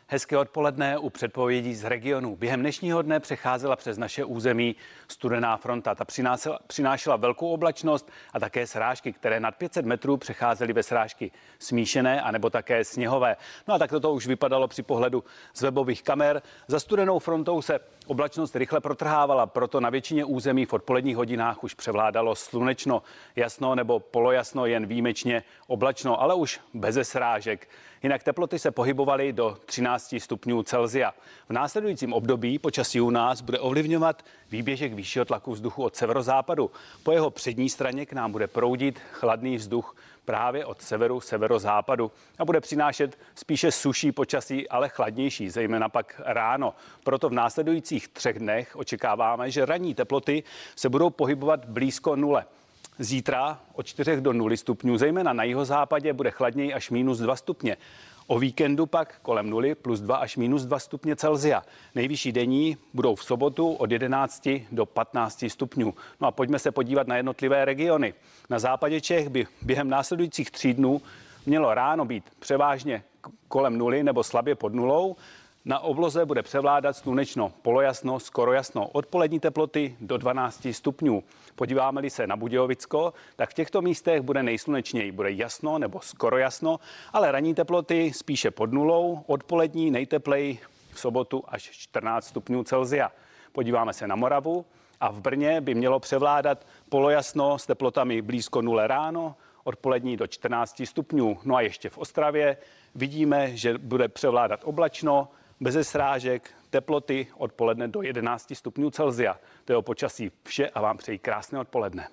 Hezké odpoledne u předpovědí z regionu. Během dnešního dne přecházela přes naše území studená fronta. Ta přinášela velkou oblačnost a také srážky, které nad 500 metrů přecházely ve srážky smíšené anebo také sněhové. No a takto to už vypadalo při pohledu z webových kamer. Za studenou frontou se oblačnost rychle protrhávala, proto na většině území v odpoledních hodinách už převládalo slunečno, jasno nebo polojasno, jen výjimečně oblačno, ale už beze srážek. Jinak teploty se pohybovaly do 13 stupňů Celsia. V následujícím období počasí u nás bude ovlivňovat výběžek vyššího tlaku vzduchu od severozápadu. Po jeho přední straně k nám bude proudit chladný vzduch právě od severu, severozápadu a bude přinášet spíše suší počasí, ale chladnější, zejména pak ráno. Proto v následujících 3 dnech očekáváme, že ranní teploty se budou pohybovat blízko nule. Zítra od 4 do 0 stupňů, zejména na jihozápadě, bude chladněji až -2 stupně. O víkendu pak kolem 0 +2 až -2 stupně Celsia. Nejvyšší denní budou v sobotu od 11 do 15 stupňů. No a pojďme se podívat na jednotlivé regiony. Na západě Čech by během následujících 3 dnů mělo ráno být převážně kolem 0 nebo slabě pod nulou. Na obloze bude převládat slunečno, polojasno, skoro jasno. Odpolední teploty do 12 stupňů. Podíváme-li se na Budějovicko, tak v těchto místech bude nejslunečněji. Bude jasno nebo skoro jasno, ale ranní teploty spíše pod nulou. Odpolední nejtepleji v sobotu až 14 stupňů Celsia. Podíváme se na Moravu a v Brně by mělo převládat polojasno s teplotami blízko 0 ráno, odpolední do 14 stupňů. No a ještě v Ostravě vidíme, že bude převládat oblačno, beze srážek, teploty odpoledne do 11 stupňů Celsia. To je o počasí vše a vám přeji krásné odpoledne.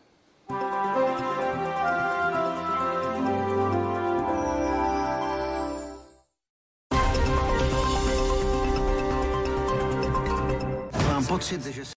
Mám pocit, že